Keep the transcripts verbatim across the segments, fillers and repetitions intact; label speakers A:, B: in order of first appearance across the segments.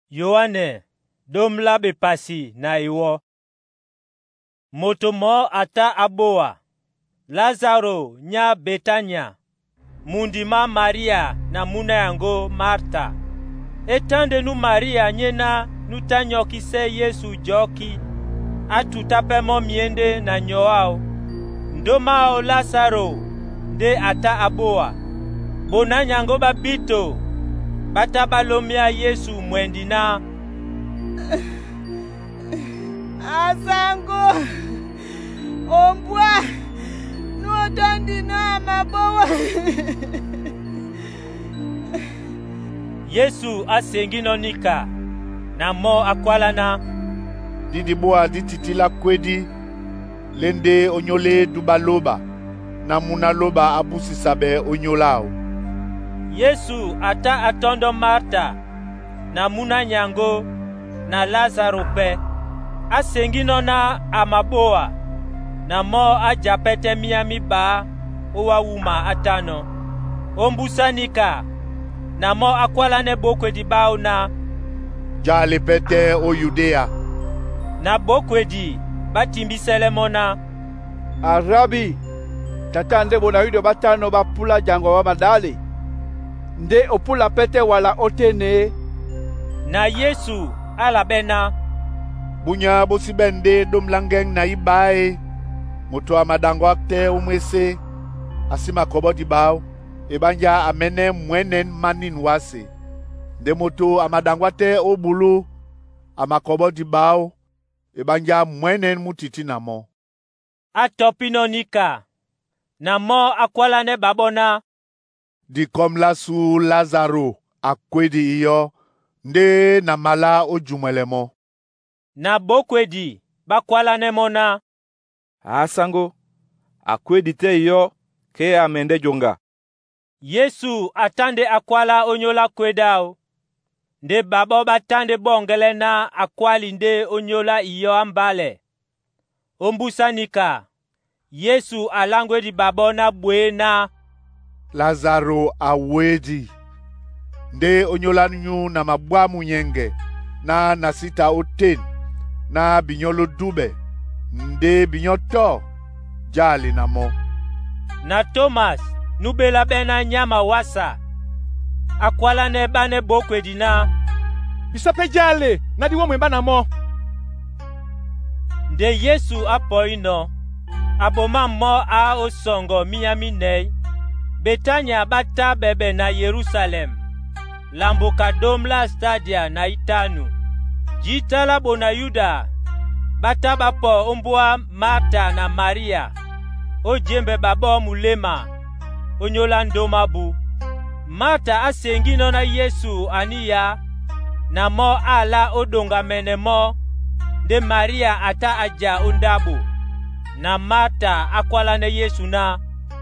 A: Yohane, dom la be pasi na iwo. Moto mo ata aboa. Lazaro nya Betania. Mundima Maria na muna yango Marta. Etande nu Maria nyena nu tanyoki se Yesu joki. Atutapemo miende na nyoao. Ndomao Lazaro de ata aboa. Bona nyango babito. Bata balomia Yesu mwendina.
B: Asango ombwa nuotandina mabowa.
A: Yesu asengino nika na mo akwalana.
C: Didiboa dititila kwedi lende onyole dubaloba na munaloba abusi sabe onyolao.
A: Yesu ata atondo Marta na muna nyango na Lazaro pe. Asengino na amaboa na mo ajapete miami ba owa wuma atano. Ombusanika na mo akwalane bokwedi bao na
C: jale pete o Yudea.
A: Na bokwedi batimbisele mona.
D: Arabi, tatande bona yudo batano bapula jango wa madali. Nde opula pete wala otene.
A: Na Yesu alabena.
C: Bunya bosi bende domlangeng na ibae. Moto amadango akte umwese. Asima kobo di bao. Ebanja amene mwenen manin wase. De moto amadangwate obulu. Amakobo di bao. Ebanja mwenen mutiti na mo.
A: Atopino nika. Na mo akwalane babona.
C: Di komla su Lazaro akwedi iyo. Nde na mala ojumwele mo.
A: Na bokwedi bakwalane mona.
D: Asango akwedi te iyo ke amende jonga.
A: Yesu atande akwala onyola kwedao. Nde babo batande bongele na akwali nde onyola iyo ambale. Ombusanika. Yesu alangwe di babo na bwe na
C: Lazaro awedi. Nde onyola nyu na mabwa munyenge na nasita oten na binyolo dube. Nde binyoto jali na mo.
A: Na Thomas nubela bena nyama wasa. Akwala ne bane bokwedi na
E: bisape jale na diwo mwemba na mo.
A: Nde Yesu apo ino. Aboma mo a osongo miami nei. Betania bata bebe na Yerusalem. Lamboka domla stadia na itanu. Jitala bona Yuda. Bata bapo ombwa Marta na Maria. O jembe babo mulema. Onyola ndomabu. Marta asengino na Yesu aniya. Na mo ala odonga mene mo. De Maria ata aja undabu. Na Marta akwala na Yesu na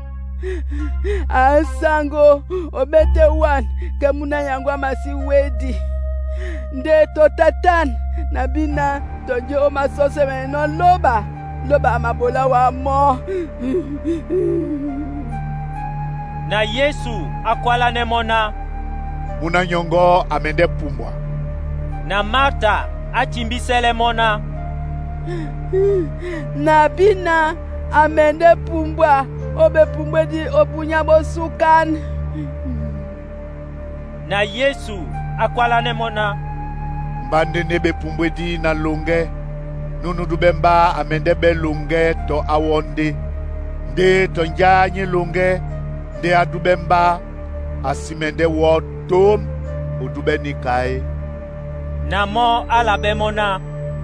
B: Asango obete wan kemuna yangu amasi wedi. Nde to tatan na bina tojo masose meno loba. Loba amabola wa mo.
A: Na Yesu akwala ne mona.
C: Muna nyongo amende pumbwa.
A: Na Marta achimbisele mona.
B: Na bina amende pumbwa. Obe pumbwe di obunyabo sukan.
A: Na Yesu akwala ne mona.
C: Mbande nebe pumbwe di na lunge. Nunu dubemba amende be lunge to awonde. De to njanye lunge. De adubemba asimende wo tom udube nikai.
A: Na mo alabe mona.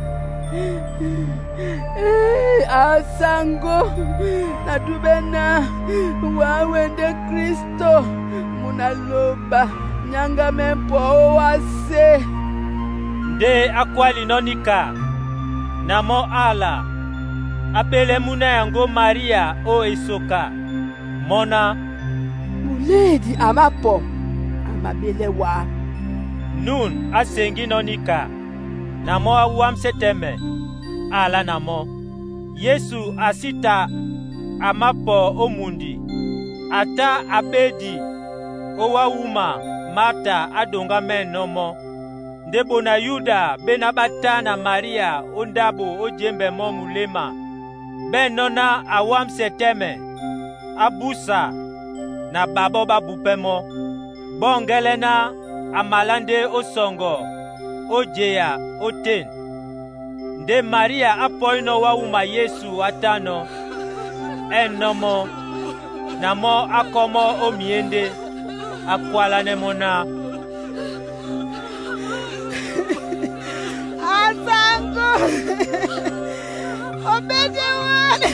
B: Asango na dubena wawende Kristo munaloba nyanga mempo wase.
A: Nde akwali nonika. Na mo ala. Apele muna yango Maria o isoka. Mona.
B: Muledi amapo. Amabele wa.
A: Nun asengi nonika. Na mo awamse teme. Ala na mo. Yesu asita amapo omundi. Ata abedi. Owa wuma Marta adonga men no mo. nde bona Yuda bena bata na Maria ondabo ojembe mo mulema ben nona awam seteme abusa na babo babupemo bongelena amalande osongo ojeya oten nde Maria apoino wa uma Yesu atano enomo namo akomo omiende akwala nemona
B: Asango obede wane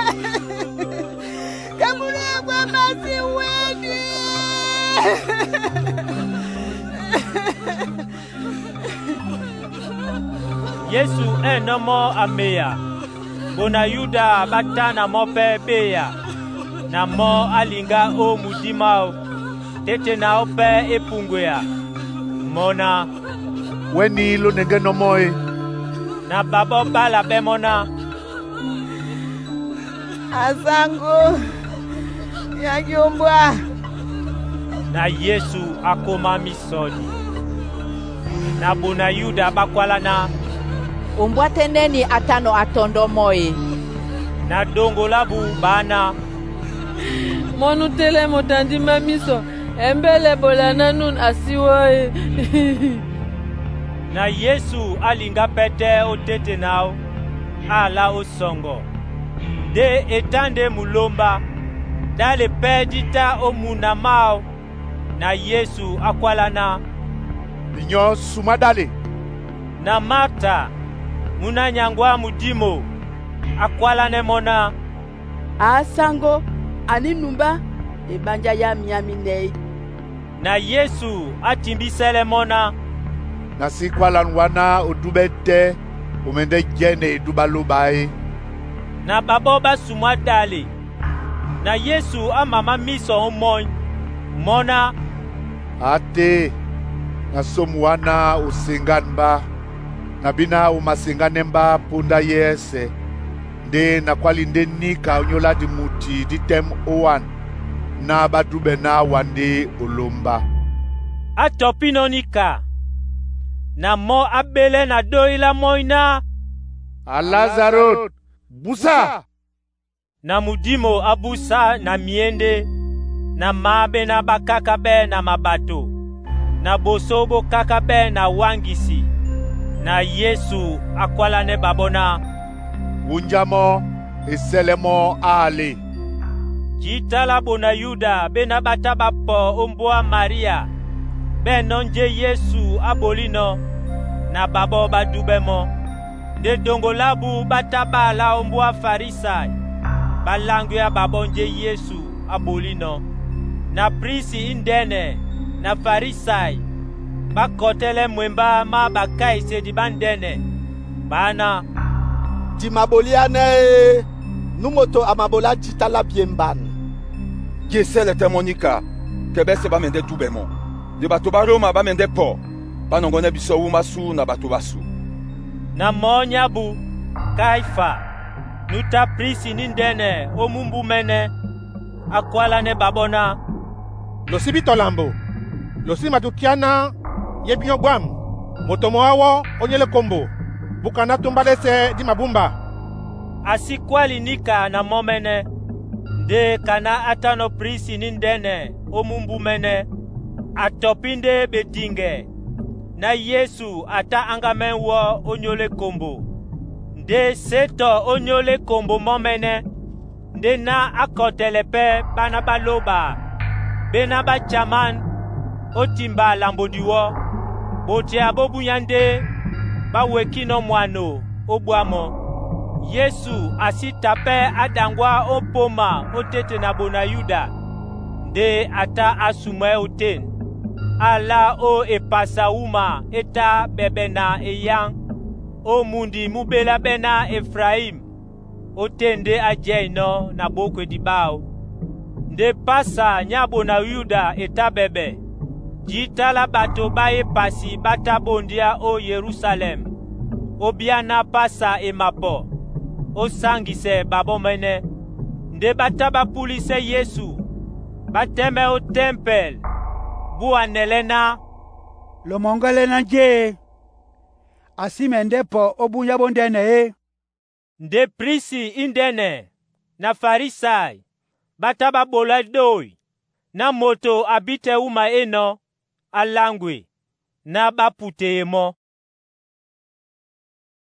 B: kamune kwa masi wedi
A: Yesu enomo ameya bona Yuda batana mope beya na mo alinga o mudimao tete na ope epungwea mona
C: weni lo nenge no moe
A: na babo bala bemona
B: Asango yakiombwa
A: na Yesu akoma misodi na bona Yuda bakwala na
F: umbwa teneni atano atondo moe
A: na dongo labu bana
G: monu tele motandi mamiso embele bolana nun asiwoe
A: na Yesu alinga pete otete nao ala osongo de etande mulomba dale pedita omuna mao na Yesu akwala na
C: binyo sumadale
A: na Marta muna nyangwa mudimo akwala nemona
B: Asango ani numba ebanja ya miaminei
A: na Yesu atimbisele mona
C: na sikwalan wana odubete umende jene dubalubai
A: na baboba sumwa dale na Yesu amama miso omoy mona
C: ate na somwana usinganba na bina umasinganemba punda yese nde na kwalinde nika onyola di muti di tem owan na badube na wande olomba
A: atopino nika na mo abele na doila moina
C: a Lazarot busa
A: na mudimo abusa na miende na mabe na bakakabe na mabato na bosobo kakabe na wangisi na Yesu akwala ne babona
C: unjamo eselemo ale
A: jitala bona Yuda bena bataba po ombwa Maria benonje Yesu abolino na babo badubemo de dongo labu bataba la ombwa Farisai balangu ya babonje Yesu abolino na prisi indene na Farisai bakotele mwemba ma bakai se di bandene bana
H: di maboliane numoto amabola jitala biemban
I: Gisele temonika kebe se ba mende dubemo de bato ba Roma ba mende po banongone biso umasu na bato basu
A: na monyabu Kaifa nuta prisi nindene omumbu mene akwala ne babona
E: losibito lambo losima tukiana yebinyo gwam motomo awo onyele kombo bukana tumbale se di mabumba
A: asikwali nika na momene nde kana atano prisi nindene omumbu mene atopinde bedinge na Yesu ata angamen wo onyole kombo nde seto onyole kombo momene nde na akotelepe bana baloba bena ba chaman otimba lambodiwo bote abobunyande bawekino mwano obwamo Yesu asitape adangwa opoma otete na bona Yuda nde ata asume oten ala o epasa uma eta bebena eyang o mundi mubela bena Efraim otende ajeino na bokwe dibao nde pasa nyabo na Yuda eta bebe jitala bato baye pasi batabondia o Yerusalem obiana pasa emapo osangise babomene nde bataba pulise Yesu bateme o tempel buanelena
J: lo mongalena je asi mende po obunya bondene e.
A: Nde prisi indene na farisai bata babola doi na moto abite uma eno alangwe na bapute mo.